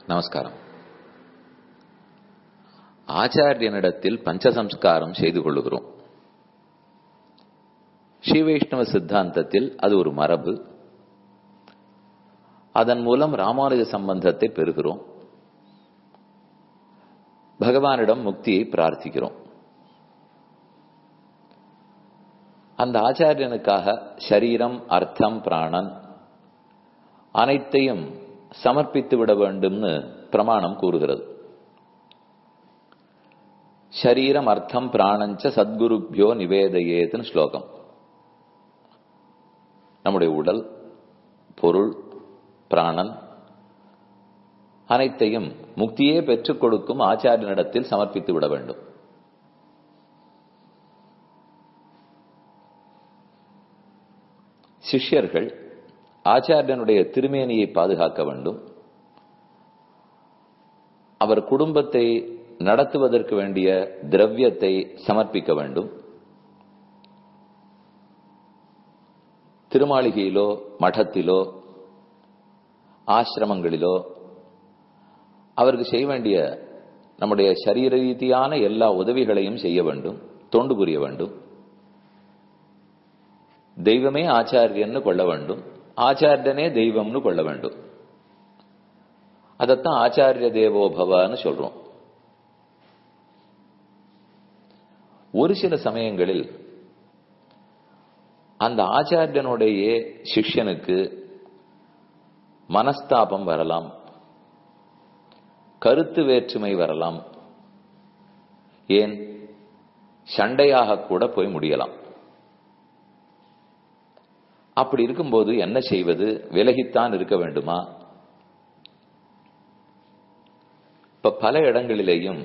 நமஸ்காரம். ஆச்சாரியனிடத்தில் பஞ்சசம்ஸ்காரம் செய்து கொள்ளுகிறோம். ஸ்ரீ வைஷ்ணவ சித்தாந்தத்தில் அது ஒரு மரபு. அதன் மூலம் ராமானுஜ சம்பந்தத்தை பெறுகிறோம். பகவானிடம் முக்தியை பிரார்த்திக்கிறோம். அந்த ஆச்சாரியனுக்காக சரீரம், அர்த்தம், பிராணன் அனைத்தையும் சமர்ப்பித்து விட வேண்டும்னு பிரமாணம் கூறுகிறது. சரீரம், அர்த்தம், பிராணஞ்ச சத்குருப்யோ நிவேதயேதுன்னு ஸ்லோகம். நம்முடைய உடல், பொருள், பிராணன் அனைத்தையும் முக்தியே பெற்றுக் கொடுக்கும் ஆச்சாரியனிடத்தில் சமர்ப்பித்து விட வேண்டும். சிஷ்யர்கள் ஆச்சாரியனுடைய திருமேனியை பாதுகாக்க வேண்டும். அவர் குடும்பத்தை நடத்துவதற்கு வேண்டிய திரவியத்தை சமர்ப்பிக்க வேண்டும். திருமாளிகையிலோ, மடத்திலோ, ஆசிரமங்களிலோ அவருக்கு செய்ய வேண்டிய நம்முடைய சரீர ரீதியான எல்லா உதவிகளையும் செய்ய வேண்டும், தொண்டு புரிய வேண்டும். தெய்வமே ஆச்சாரியன்னு கொள்ள வேண்டும், ஆச்சாரியனே தெய்வம்னு கொள்ள வேண்டும். அதத்தான் ஆச்சாரிய தேவோபவன்னு சொல்றோம். ஒரு சில சமயங்களில் அந்த ஆச்சாரியனுடைய சிஷ்யனுக்கு மனஸ்தாபம் வரலாம், கருத்து வேற்றுமை வரலாம், ஏன் சண்டையாக கூட போய் முடியலாம். அப்படி இருக்கும்போது என்ன செய்வது? விலகித்தான் இருக்க வேண்டுமா? இப்ப பல இடங்களிலேயும்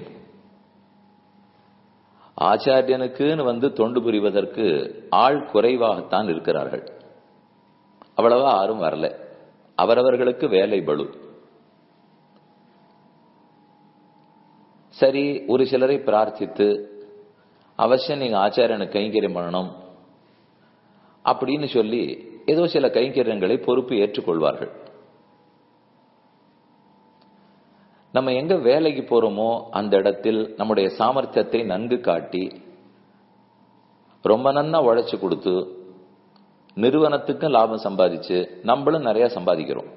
ஆச்சாரியனுக்குன்னு தொண்டு புரிவதற்கு ஆள் குறைவாகத்தான் இருக்கிறார்கள். அவ்வளவா யாரும் வரல. அவரவர்களுக்கு வேலை பளு. சரி, ஒரு சிலரை பிரார்த்தித்து அவசியம் நீங்க ஆச்சாரியனுக்கு கைங்கரியம் பண்ணணும் அப்படின்னு சொல்லி ஏதோ சில கைங்கரியங்களை பொறுப்பு ஏற்றுக்கொள்வார்கள். நம்ம எங்க வேலைக்கு போறோமோ அந்த இடத்தில் நம்முடைய சாமர்த்தியத்தை நன்கு காட்டி ரொம்ப நன்னா உழைச்சு கொடுத்து நிறுவனத்துக்கும் லாபம் சம்பாதிச்சு நம்மளும் நிறைய சம்பாதிக்கிறோம்.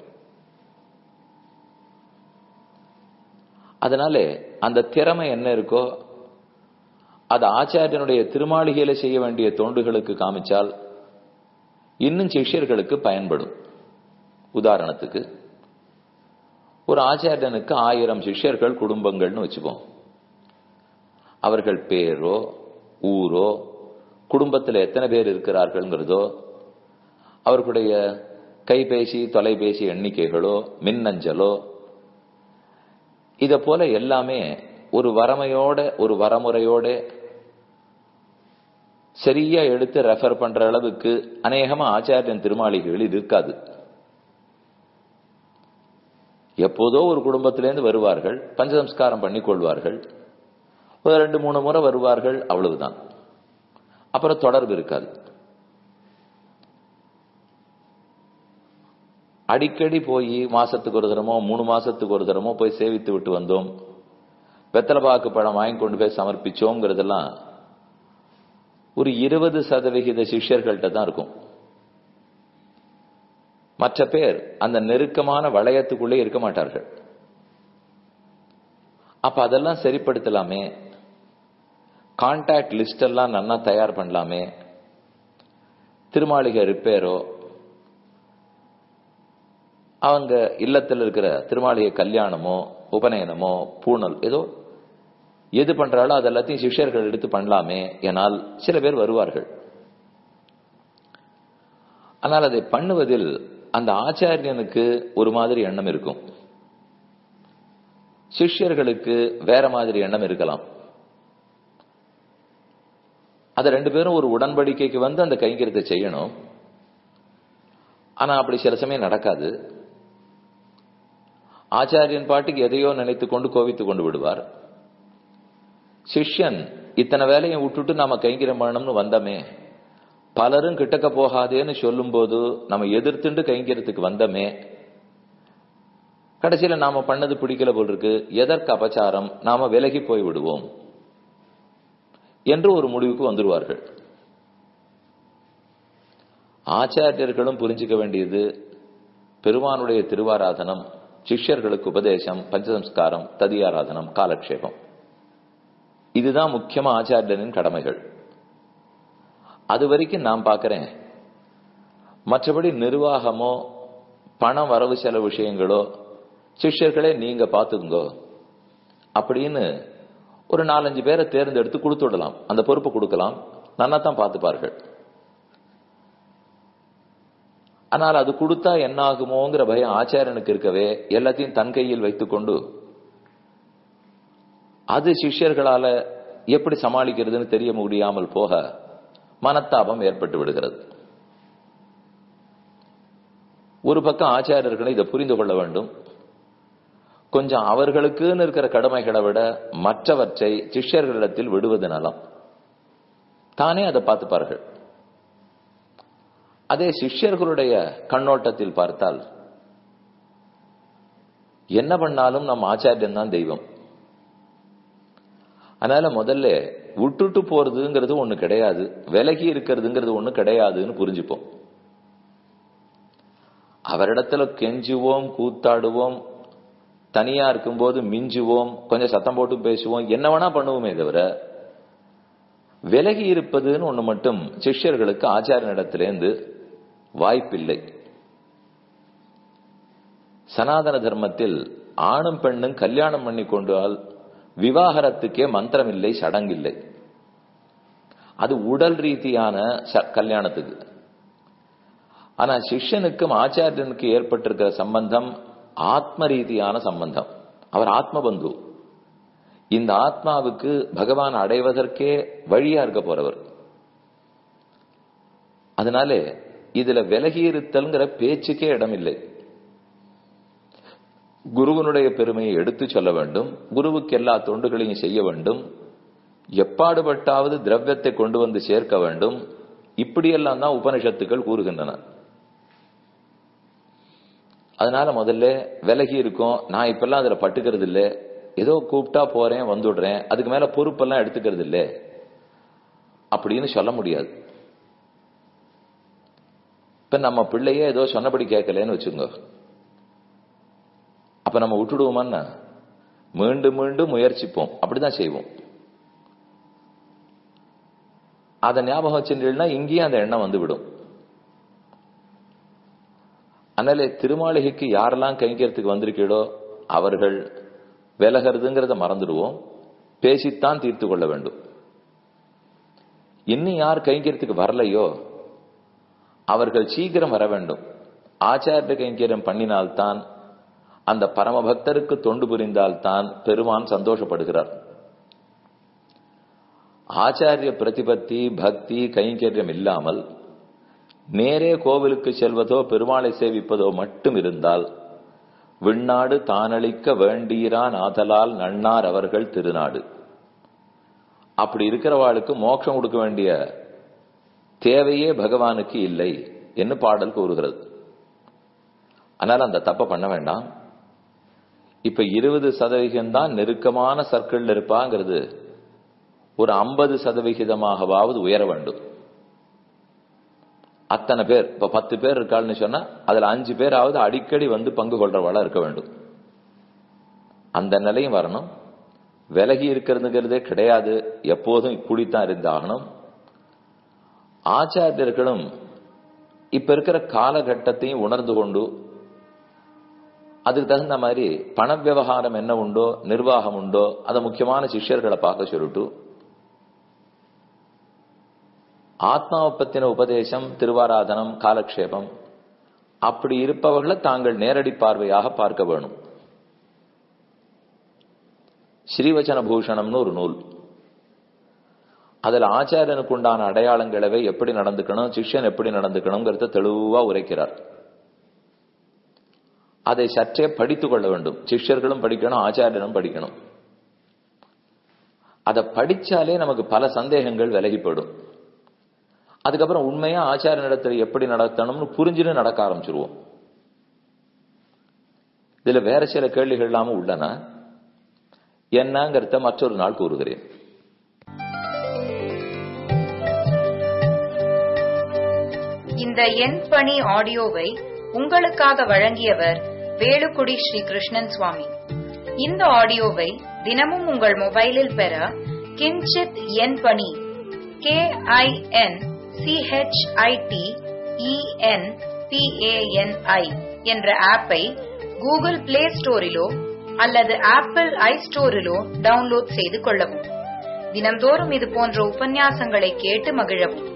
அதனால அந்த திறமை என்ன இருக்கோ அது ஆச்சாரியனுடைய திருமாளிகையில செய்ய வேண்டிய தொண்டுகளுக்கு காமிச்சால் இன்னும் சிஷ்யர்களுக்கு பயன்படும். உதாரணத்துக்கு ஒரு ஆச்சாரியனுக்கு 1000 சிஷ்யர்கள் குடும்பங்கள்னு வச்சுப்போம். அவர்கள் பேரோ, ஊரோ, குடும்பத்தில் எத்தனை பேர் இருக்கிறார்கள்ங்கிறதோ, அவர்களுடைய கைபேசி, தொலைபேசி எண்ணிக்கைகளோ, மின்னஞ்சலோ, இத போல எல்லாமே ஒரு வரமையோட, ஒரு வரமுறையோட சரியா எடுத்து ரெஃபர் பண்ற அளவுக்கு அநேகமா ஆச்சாரியன் திருமாளிகைகள் இருக்காது. எப்போதோ ஒரு குடும்பத்திலேருந்து வருவார்கள், பஞ்சசம்ஸ்காரம் பண்ணி கொள்வார்கள், ஒரு 2-3 முறை வருவார்கள், அவ்வளவுதான். அப்புறம் தொடர்பு இருக்காது. அடிக்கடி போய் மாசத்துக்கு ஒரு தரமோ 3 மாசத்துக்கு ஒரு தரமோ போய் சேவித்து விட்டு வந்தோம், வெத்தலைபாக்கு பழம் வாங்கி கொண்டு போய் சமர்ப்பிச்சோங்கிறதெல்லாம் ஒரு 20% சிஷ்யர்கள்ட்ட தான் இருக்கும். மற்ற பேர் அந்த நெருக்கமான வளையத்துக்குள்ளே இருக்க மாட்டார்கள். அப்ப அதெல்லாம் சரிப்படுத்தலாமே, கான்டாக்ட் லிஸ்ட் எல்லாம் நல்லா தயார் பண்ணலாமே, திருமாளிகை ரிப்பேரோ, அவங்க இல்லத்தில் இருக்கிற திருமாளிகை கல்யாணமோ, உபநயனமோ, பூணல் ஏதோ எது பண்றாலோ அது எல்லாத்தையும் சிஷ்யர்கள் எடுத்து பண்ணலாமே எனால் சில பேர் வருவார்கள். ஆனால் அதை பண்ணுவதில் அந்த ஆச்சாரியனுக்கு ஒரு மாதிரி எண்ணம் இருக்கும், சிஷ்யர்களுக்கு வேற மாதிரி எண்ணம் இருக்கலாம். அது 2 பேரும் ஒரு உடன்படிக்கைக்கு அந்த கைங்கரியத்தை செய்யணும். ஆனா அப்படி சில சமயம் நடக்காது. ஆச்சாரியன் பாட்டுக்கு எதையோ நினைத்துக் கொண்டு கோவித்துக் கொண்டு விடுவார். சிஷ்யன் இத்தனை வேலையை விட்டுட்டு நாம கைங்கரியம் பண்ணணும்னு வந்தமே, பலரும் கிட்டக்க போகாதேன்னு சொல்லும் போது நம்ம எதிர்த்துண்டு கைங்கரியத்துக்கு வந்தமே, கடைசியில நாம பண்ணது பிடிக்கல போல் இருக்கு, எதற்கு அபச்சாரம், நாம விலகி போய் விடுவோம் என்று ஒரு முடிவுக்கு வந்துருவார்கள். ஆச்சாரியர்களும் புரிஞ்சுக்க வேண்டியது, பெருமானுடைய திருவாராதனம், சிஷ்யர்களுக்கு உபதேசம், பஞ்சசம்ஸ்காரம், ததியாராதனம், காலக்ஷேபம், இதுதான் முக்கியமா ஆச்சாரியனின் கடமைகள். அது வரைக்கும் நான் பார்க்கிறேன். மற்றபடி நிர்வாகமோ பண வரவு செலவு விஷயங்களோ சிஷ்யர்களே நீங்க பாத்துக்கோ அப்படின்னு ஒரு 4-5 பேரை தேர்ந்தெடுத்து கொடுத்து விடலாம், அந்த பொறுப்பை கொடுக்கலாம், நல்லா தான் பார்த்துப்பார்கள். ஆனால் அது கொடுத்தா என்ன ஆகுமோங்கிற பயம் ஆச்சாரியனுக்கு இருக்கவே எல்லாத்தையும் தன் கையில் வைத்துக் கொண்டு அது சிஷ்யர்களால எப்படி சமாளிக்கிறதுன்னு தெரிய முடியாமல் போக மனத்தாபம் ஏற்பட்டு விடுகிறது. ஒரு பக்கம் ஆச்சாரியர்களை இதை புரிந்து கொள்ள வேண்டும். கொஞ்சம் அவர்களுக்குன்னு இருக்கிற கடமைகளை விட மற்றவற்றை சிஷ்யர்களிடத்தில் விடுவது நலம். தானே அதை பார்த்துப்பார்கள். அதே சிஷ்யர்களுடைய கண்ணோட்டத்தில் பார்த்தால் என்ன பண்ணாலும் நம்ம ஆச்சாரியன் தான் தெய்வம். அதனால முதல்ல விட்டுட்டு போறதுங்கிறது ஒண்ணு கிடையாது, விலகி இருக்கிறதுங்கிறது ஒண்ணு கிடையாதுன்னு புரிஞ்சுப்போம். அவரிடத்துல கெஞ்சுவோம், கூத்தாடுவோம், தனியா இருக்கும்போது மிஞ்சுவோம், கொஞ்சம் சத்தம் போட்டு பேசுவோம், என்ன வேணா பண்ணுவோமே தவிர விலகி இருப்பதுன்னு ஒண்ணு மட்டும் சிஷ்யர்களுக்கு ஆச்சாரியனிடத்திலேருந்து வாய்ப்பில்லை. சனாதன தர்மத்தில் ஆணும் பெண்ணும் கல்யாணம் பண்ணி கொண்டால் விவாகரத்துக்கே மந்திரம் இல்லை, சடங்கில்லை. அது உடல் ரீதியான கல்யாணத்துக்கு. ஆனா சிஷ்யனுக்கும் ஆச்சாரியனுக்கு ஏற்பட்டிருக்கிற சம்பந்தம் ஆத்ம ரீதியான சம்பந்தம். அவர் ஆத்ம பந்து. இந்த ஆத்மாவுக்கு பகவான் அடைவதற்கே வழியா இருக்க போறவர். அதனால இதுல விலகி இருத்தல்ங்கிற பேச்சுக்கே இடமில்லை. குருவனுடைய பெருமையை எடுத்து சொல்ல வேண்டும், குருவுக்கு எல்லா தொண்டுகளையும் செய்ய வேண்டும், எப்பாடுபட்டாவது திரவியத்தை கொண்டு வந்து சேர்க்க வேண்டும். இப்படியெல்லாம் தான் உபனிஷத்துக்கள் கூறுகின்றன. அதனால முதல்ல விலகி இருக்கும். நான் இப்பெல்லாம் அதுல பட்டுக்கிறது இல்லை, ஏதோ கூப்பிட்டா போறேன் வந்துடுறேன், அதுக்கு மேல பொறுப்பெல்லாம் எடுத்துக்கிறது இல்லை அப்படின்னு சொல்ல முடியாது. இப்ப நம்ம பிள்ளையே ஏதோ சொன்னபடி கேட்கலன்னு வச்சுங்க, அப்ப நம்ம விட்டுடுவோமான்னா மீண்டும் மீண்டும் முயற்சிப்போம், அப்படிதான் செய்வோம். அதை ஞாபகம் வச்சுட்டீங்கன்னா இங்கேயும் அந்த எண்ணம் வந்து விடும். அதனால திருமாளிகைக்கு யாரெல்லாம் கைங்கிறதுக்கு வந்திருக்கீடோ அவர்கள் விலகிறதுங்கிறத மறந்துடுவோம், பேசித்தான் தீர்த்து கொள்ள வேண்டும். இன்னும் யார் கைங்கிறதுக்கு வரலையோ அவர்கள் சீக்கிரம் வர வேண்டும். ஆச்சாரிய கைங்கரியம் பண்ணினால்தான், அந்த பரமபக்தருக்கு தொண்டு புரிந்தால்தான் பெருமான் சந்தோஷப்படுகிறார். ஆச்சாரிய பிரதிபத்தி பக்தி கைங்கரியம் இல்லாமல் நேரே கோவிலுக்கு செல்வதோ பெருமாளை சேவிப்பதோ மட்டும் இருந்தால் விண்ணாடு தானளிக்க வேண்டீரான் ஆதலால் நன்னார் அவர்கள் திருநாடு. அப்படி இருக்கிறவாளுக்கு மோட்சம் கொடுக்க வேண்டிய தேவையே பகவானுக்கு இல்லை என்று பாடல் கூறுகிறது. அதனால அந்த தப்ப பண்ண வேண்டாம். இப்ப 20% தான் நெருக்கமான சர்க்கிள் இருப்பாங்கிறது ஒரு 50% உயர வேண்டும். அத்தனை பேர், இப்ப 10 பேர் இருக்காள்னு சொன்னா அதுல 5 பேராவது அடிக்கடி வந்து பங்கு கொள்றவாளா இருக்க வேண்டும். அந்த நிலையும் வரணும். விலகி இருக்கிறதுங்கிறதே கிடையாது, எப்போதும் இப்படித்தான் இருந்தாகணும். ஆச்சாரியர்களும் இப்ப இருக்கிற காலகட்டத்தையும் உணர்ந்து கொண்டு அதுக்கு தகுந்த மாதிரி பண விவகாரம் என்ன உண்டோ, நிர்வாகம் உண்டோ, அதை முக்கியமான சிஷ்யர்களை பார்க்க சொல்லிட்டு ஆத்மாவை பத்தின உபதேசம், திருவாராதனம், காலக்ஷேபம் அப்படி இருப்பவர்களை தாங்கள் நேரடி பார்வையாக பார்க்க வேணும். ஸ்ரீவச்சன பூஷணம்னு ஒரு நூல், அதுல ஆச்சாரியனுக்கு உண்டான அடையாளங்களவை எப்படி நடந்துக்கணும், சிஷ்யன் எப்படி நடந்துக்கணுங்கிறத தெளிவா உரைக்கிறார். அதை சற்றே படித்துக் கொள்ள வேண்டும். சிஷ்யர்களும் படிக்கணும், ஆச்சாரியனும் படிக்கணும். அதை படிச்சாலே நமக்கு பல சந்தேகங்கள் விலகிப்படும். அதுக்கப்புறம் உண்மையா ஆச்சார நடத்துல எப்படி நடத்தணும்னு புரிஞ்சுன்னு நடக்க ஆரம்பிச்சிருவோம். இதுல வேற சில கேள்விகள் எல்லாமும் உள்ளன. என்னங்கிறத மற்றொரு நாள் கூறுகிறேன். இந்த என் பணி ஆடியோவை உங்களுக்காக வழங்கியவர் வேலுக்குடி ஸ்ரீ கிருஷ்ணன் சுவாமி. இந்த ஆடியோவை தினமும் உங்கள் மொபைலில் பெற கிஞ்சித் என் பணி KINCHITENPANI என்ற ஆப்பை கூகுள் பிளே ஸ்டோரிலோ அல்லது ஆப்பிள் ஐஸ்டோரிலோ டவுன்லோட் செய்து கொள்ளவும். தினம்தோறும் இது போன்ற உபன்யாசங்களை கேட்டு மகிழவும்.